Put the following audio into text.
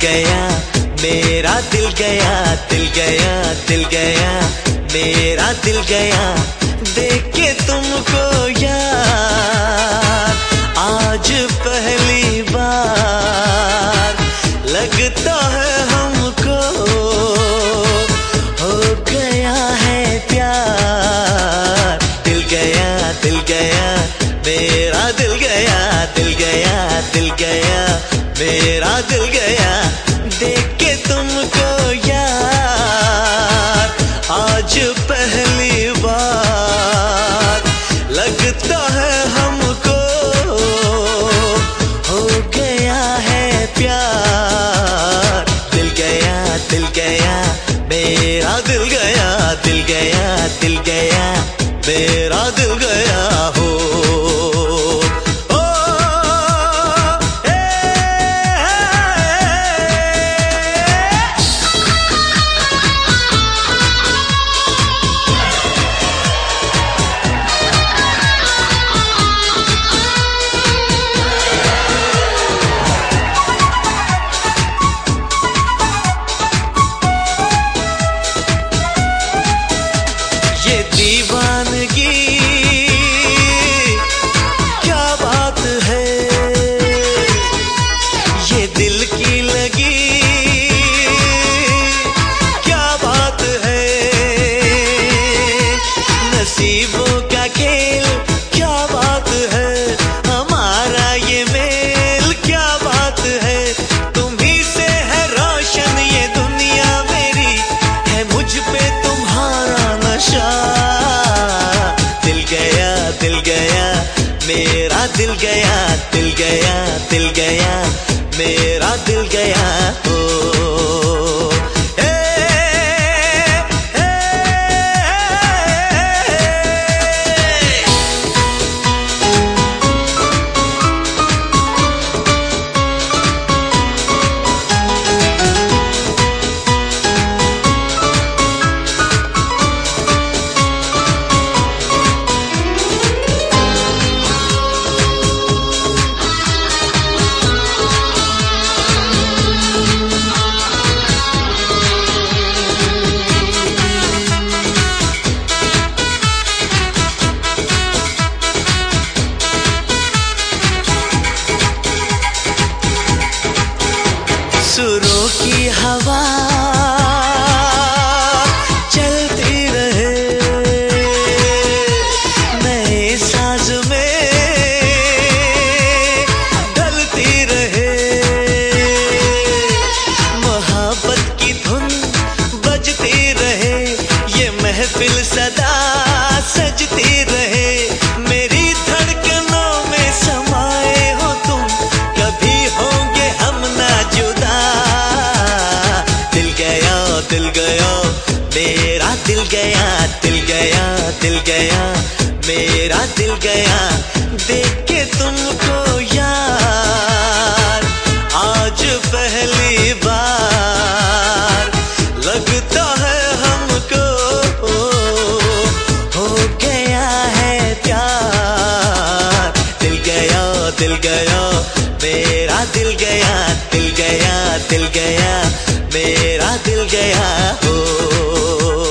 गया, मेरा दिल गया, दिल गया, दिल गया, मेरा दिल गया, देख के तुमको यार। आज पहली बार लगता है हमको हो गया है प्यार। दिल गया, दिल गया, मेरा दिल गया, दिल गया, दिल गया, मेरा दिल गया, देख के तुमको यार। आज पहली बार लगता है हमको हो गया है प्यार। दिल गया, दिल गया, मेरा दिल गया, दिल गया, दिल गया, मेरा दिल गया हो। ये दीवानगी क्या बात है, ये दिल की लगी क्या बात है, नसीबों का खेल क्या बात है, हमारा ये मेल क्या बात है। तुम्ही से है रोशन ये दुनिया मेरी, है मुझ पे तुम्हारा नशा। दिल गया, दिल गया, मेरा दिल गया, दिल गया, दिल गया, मेरा दिल गया हो। सुरों की हवा चलती रहे, नए साज में ढलती रहे, मोहब्बत की धुन बजती रहे, ये महफिल सदा सजती रहे। मेरी धड़कनों में समाए हो तुम, कभी होंगे हम ना जुदा। दिल गया, दिल गया, मेरा दिल गया, दिल गया, दिल गया, मेरा दिल गया, देख के तुमको यार। आज पहली बार लगता है हमको हो गया है प्यार। दिल गया, दिल गया, मेरा दिल गया, दिल गया, दिल गया, मेरा दिल गया हो।